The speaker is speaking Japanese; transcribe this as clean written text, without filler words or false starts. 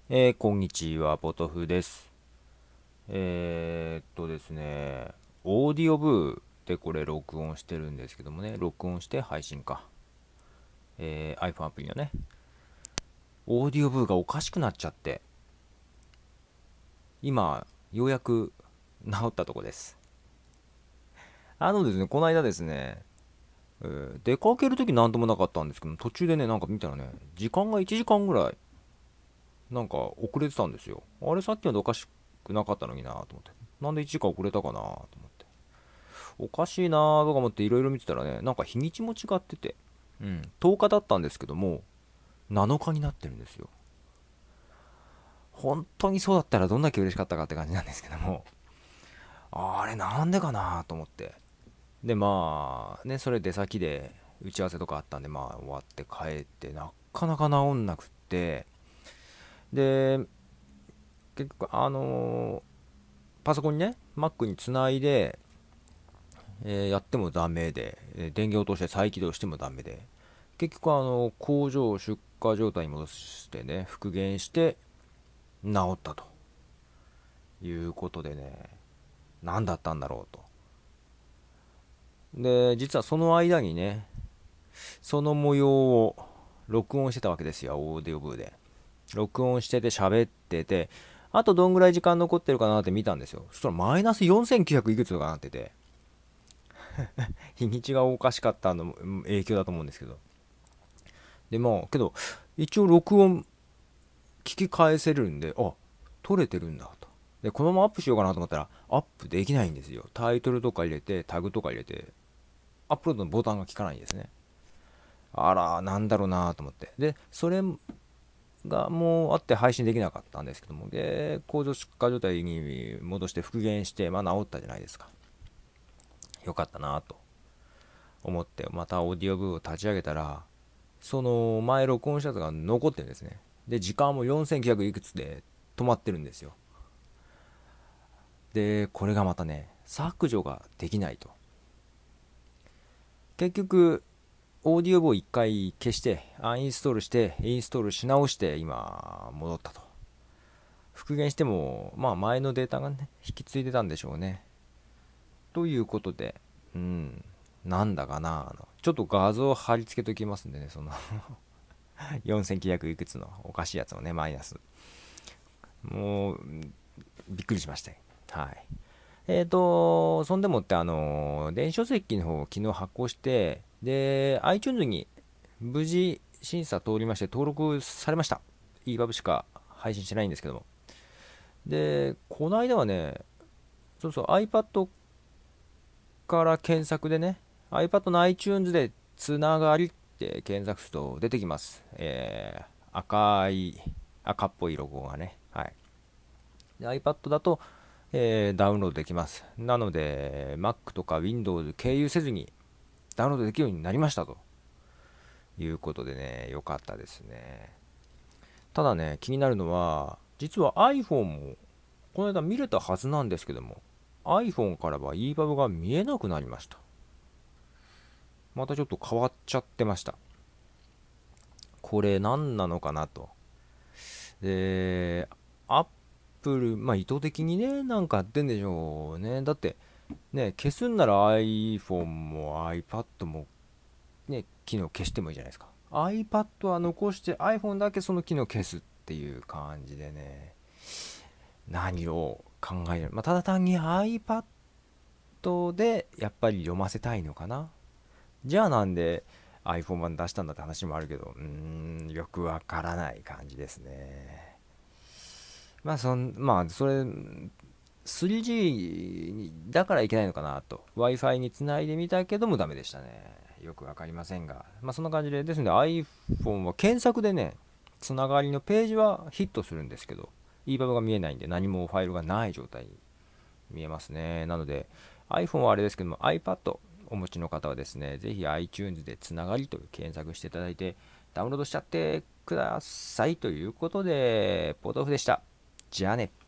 こんにちは、ポトフです。ですね、オーディオブーでこれ録音してるんですけどもね、録音して配信か。iPhone アプリのね、オーディオブーがおかしくなっちゃって、今、ようやく治ったとこです。ですね、この間ですね、出かけるときなんともなかったんですけど、途中でね、なんか見たらね、時間が1時間ぐらい、なんか遅れてたんですよ。あれ、さっきまでおかしくなかったのになと思って。なんで1時間遅れたかなと思って。おかしいなーとか思っていろいろ見てたらね、なんか日にちも違ってて、10日だったんですけども、7日になってるんですよ。本当にそうだったらどんだけ嬉しかったかって感じなんですけども、あれなんでかなと思って。で、まあ、ね、それ出先で打ち合わせとかあったんで、まあ終わって帰って、なかなか治んなくって、で、結局、パソコンにね、Mac につないで、やってもダメで、電源を通して再起動してもダメで、結局工場出荷状態に戻してね、復元して治ったということでね、何だったんだろうと。で、実はその間にね、その模様を録音してたわけですよ、オーディオブーで。録音してて喋ってて、あとどんぐらい時間残ってるかなって見たんですよ。そしたらマイナス4900いくつとかなってて、日にちがおかしかったのも影響だと思うんですけど。で、まあ、けど、一応録音聞き返せるんで、あ、撮れてるんだと。で、このままアップしようかなと思ったら、アップできないんですよ。タイトルとか入れて、タグとか入れて、アップロードのボタンが効かないんですね。あら、なんだろうなと思って。で、それがもうあって配信できなかったんですけども、で、工場出荷状態に戻して復元して、まあ治ったじゃないですか。よかったなと思って、またオーディオブーを立ち上げたら、その前録音したやつが残ってるんですね。で、時間も4900いくつで止まってるんですよ。で、これがまたね、削除ができないと。結局、オーディオ部を一回消して、アンインストールして、インストールし直して、今、戻ったと。復元しても、まあ前のデータがね、引き継いでたんでしょうね。ということで、なんだかな、ちょっと画像貼り付けときますんでね、その4900いくつのおかしいやつをね、マイナス。もう、びっくりしましたよ。はい。そんでもって、電子書籍の方を昨日発行して、で、iTunes に無事審査通りまして登録されました。EPUB しか配信してないんですけども。で、この間はね、そうそう、iPad から検索でね、iPad の iTunes でつながりって検索すると出てきます。赤っぽいロゴがね。はい。で iPad だとダウンロードできます。なので、Mac とか Windows 経由せずにダウンロードできるようになりましたということでね、良かったですね。ただね、気になるのは、実は iPhone もこの間見れたはずなんですけども、iPhone からは EPUB が見えなくなりました。またちょっと変わっちゃってました。これ何なのかなと。で、Apple、まあ意図的にね、なんかやってんでしょうね。だって、ね、消すんなら iPhone も iPad もね、機能消してもいいじゃないですか。iPad は残して iPhone だけその機能消すっていう感じでね、何を考える。まあ、ただ単に iPad でやっぱり読ませたいのかな。じゃあなんで iPhone 版出したんだって話もあるけど、よくわからない感じですね。まあ、それ、3G だからいけないのかなと。Wi-Fi につないでみたけどもダメでしたね。よくわかりませんが。まあそんな感じで、ですので iPhone は検索でね、つながりのページはヒットするんですけど、EPUB が見えないんで何もファイルがない状態に見えますね。なので iPhone はあれですけども iPad お持ちの方はですね、ぜひ iTunes でつながりという検索していただいてダウンロードしちゃってくださいということで、ポトフでした。じゃあね。